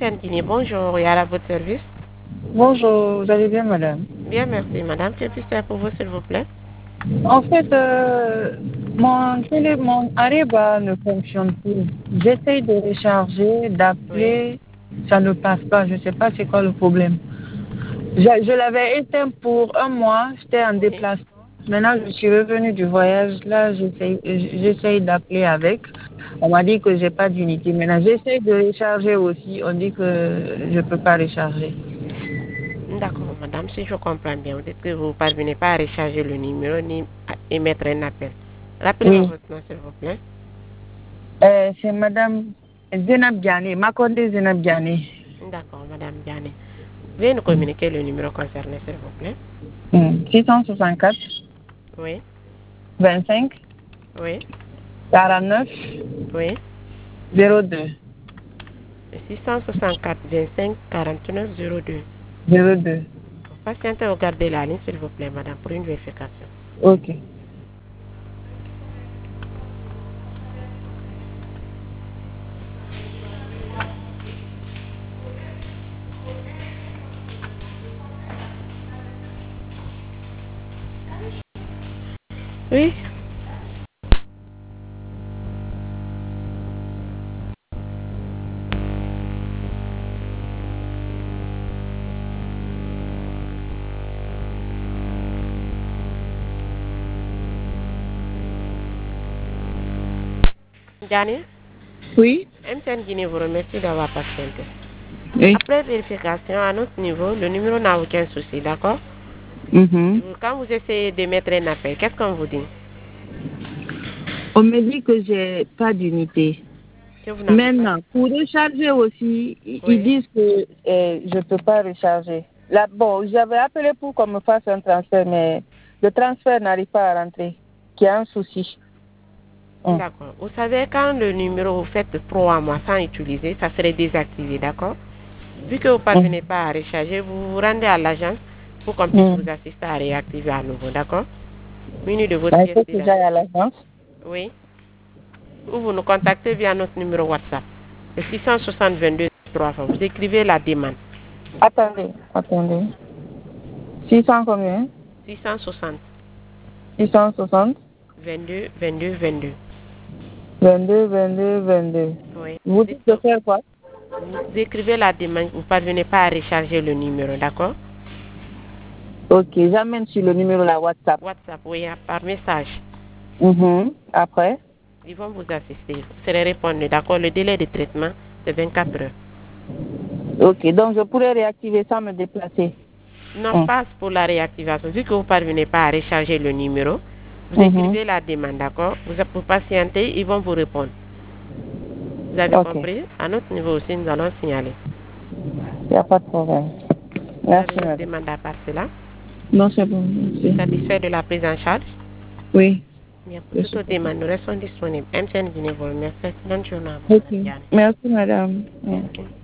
MTN Guinée, bonjour, et à votre service. Bonjour, vous allez bien, madame? Bien, merci, madame. Que puis-je faire pour vous, s'il vous plaît? En fait, mon Ariba ne fonctionne plus. J'essaye de recharger, Oui. d'appeler, ça ne passe pas. Je ne sais pas c'est quoi le problème. Je l'avais éteint pour un mois, j'étais en Oui. déplacement. Maintenant, je suis revenue du voyage. Là, j'essaye d'appeler avec. On m'a dit que j'ai pas d'unité. Maintenant, j'essaye de recharger aussi. On dit que je peux pas recharger. D'accord, madame, si je comprends bien, vous dites que vous ne parvenez pas à recharger le numéro ni à émettre un appel. Rappelez-moi Oui. votre nom, s'il vous plaît. C'est madame Zenab Diané, Makonde Zenab Diané. D'accord, madame Diane. Veuillez nous communiquer le numéro concerné, s'il vous plaît. 664 Oui. 25 Oui. 49 Oui. 02 664 25 49 02. 02. Patientez au garde de la ligne, s'il vous plaît, madame, pour une vérification. Ok. Oui. Diane, Oui. MTN Guinée vous remercie d'avoir patienté. Oui. Après vérification, à notre niveau, le numéro n'a aucun souci, d'accord? Mhm. Quand vous essayez de mettre un appel, qu'est-ce qu'on vous dit? On me dit que j'ai pas d'unité. Que vous n'avez pas. Maintenant, pour recharger aussi, ils Oui. disent que je peux pas recharger. Là, bon, j'avais appelé pour qu'on me fasse un transfert, mais le transfert n'arrive pas à rentrer. Qu'il y a un souci. D'accord. Vous savez, quand le numéro vous faites 3 mois sans utiliser, ça serait désactivé, d'accord? Vu que vous ne Mm. parvenez pas à recharger, vous vous rendez à l'agence pour qu'on puisse Mm. vous assister à réactiver à nouveau, d'accord? Menu de votre Ben, il pièce faut que d'identité. j'aille à l'agence. Oui. Ou vous nous contactez via notre numéro WhatsApp. Le 660 22 3 fois. Vous écrivez la demande. Attendez. 600 combien? 660 660 22 22 22. 22 22 22. Oui. Vous dites de faire quoi? Vous écrivez la demande. Vous ne parvenez pas à recharger le numéro, d'accord? Ok, j'amène sur le numéro la WhatsApp. WhatsApp, oui, par message. Après? Ils vont vous assister. Vous serez répondre, d'accord? Le délai de traitement, c'est 24 heures. Ok, donc je pourrais réactiver sans me déplacer. Non, pas pour la réactivation. Vu que vous ne parvenez pas à recharger le numéro, vous Mhm. écrivez la demande, d'accord? Vous patienter, ils vont vous répondre. Vous avez Ok, compris? À notre niveau aussi, nous allons signaler. il n'y a pas de problème. Vous avez Merci, une autre madame. demande à part cela? Non, c'est bon, merci. Satisfait de la prise en charge? Oui, Bien, pour je toute suis autre demande, nous restons disponibles. MTN Guinée vous remercie. Bonne journée à vous, ok. madame Diane. Merci, madame. Merci.